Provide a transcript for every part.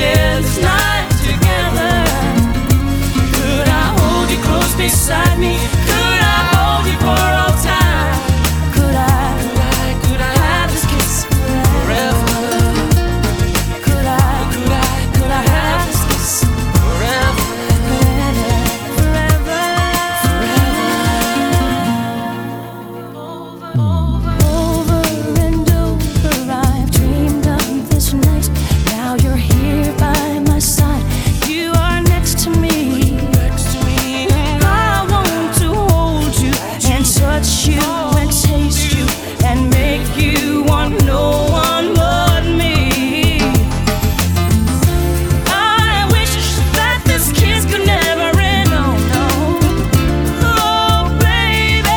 share this night together? Could I hold you close beside me? Could I hold you for all time? Could I have this kiss forever? Could I have this kiss forever? Forever, over and over I've dreamed of this night. Now you're here by my side. You are next to me. I want to hold you and touch you and taste you and make you want no one but me. I wish that this kiss could never end. Oh no, oh baby,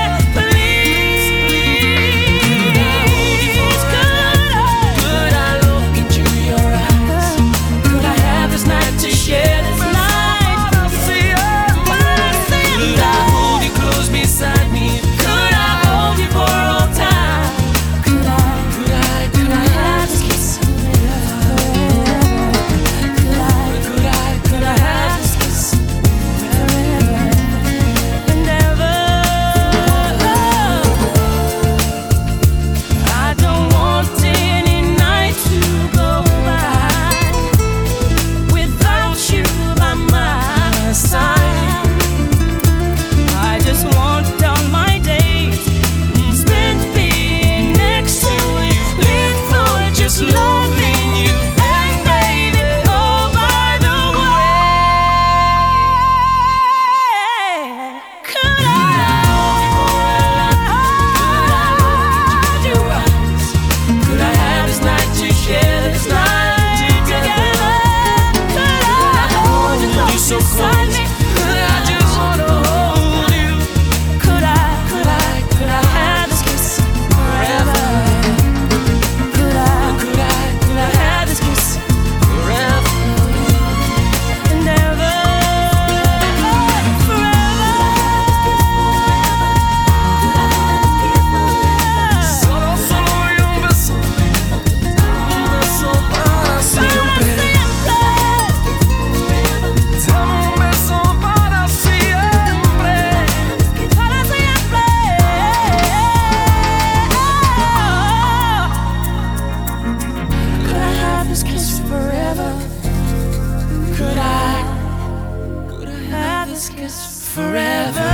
please. Could I look into your eyes? Could I have this night to share this night? Could I hold you close beside me? Could I hold you for all time? Could I have this kiss forever? Could I have this kiss forever and ever? I don't want any night to go by without you by my side. I just want all my days spent being next to you, live for just loving you. And baby, oh by the way, could I hold your eyes? Could I have this night to share this night together? Could I hold you close beside me? Could I just wanna hold you? Could I have this kiss forever? Could I have this kiss forever and ever? Solo y un beso para siempre. Dame un beso para siempre. Para siempre. Could I have this kiss forever? Could I have this kiss forever?